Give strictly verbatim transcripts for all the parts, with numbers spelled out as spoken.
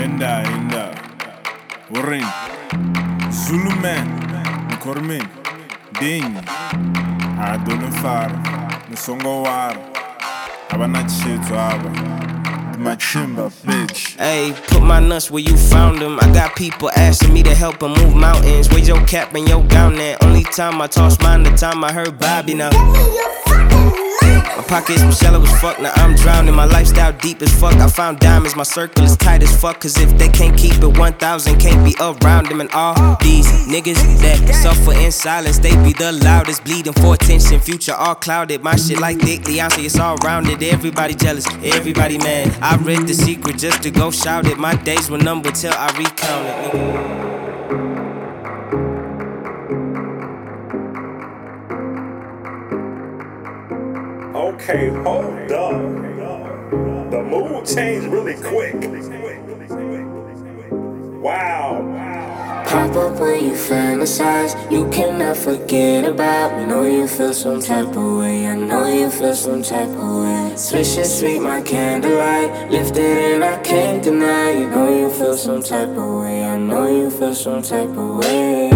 Inda, inda. Urin. Zuluman. Kormin. Ding. Adonifar. Nisongowar. Abanachito aba. Machimba, bitch. Ayy, put my nuts where you found them. I got people asking me to help them move mountains. Where's your cap and your gown at? Only time I tossed mine, the time I heard Bobby now. My pockets was shallow as fuck, now I'm drowning. My lifestyle deep as fuck, I found diamonds. My circle is tight as fuck, cause if they can't keep it one thousand, can't be around them. And all these niggas that suffer in silence, they be the loudest, bleeding for attention. Future all clouded, my shit like Dick Leonce, it's all rounded. Everybody jealous, everybody mad. I read The Secret just to go shout it. My days were numbered till I recount it, nigga. Okay, hold up. The mood changed really quick. Wow. Pop up when you fantasize, you cannot forget about me. Know you feel some type of way, I know you feel some type of way. Swish and sweet, my candlelight, lifted and I can't deny. You know you feel some type of way, I know you feel some type of way.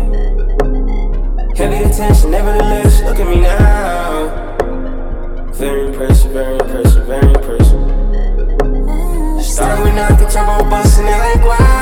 Heavy attention, nevertheless, look at me now. Very impressive, very impressive, very impressive. Started with nothing, turbo bustin' it like wow.